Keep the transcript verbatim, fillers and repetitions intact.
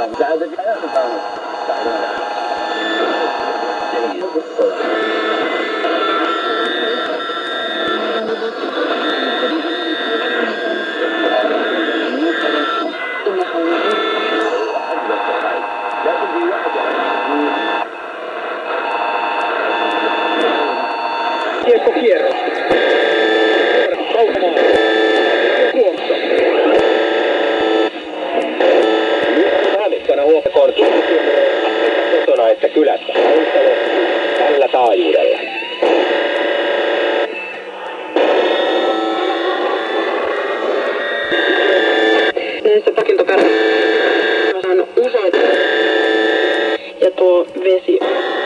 Kiekkokierros. Kautamaa. Tuossa. Hämikkönen huomakorki. Kotona että kylässä. Tällä taajuudella. Se pakintoperä. Mä saan useita. Ja tuo vesi.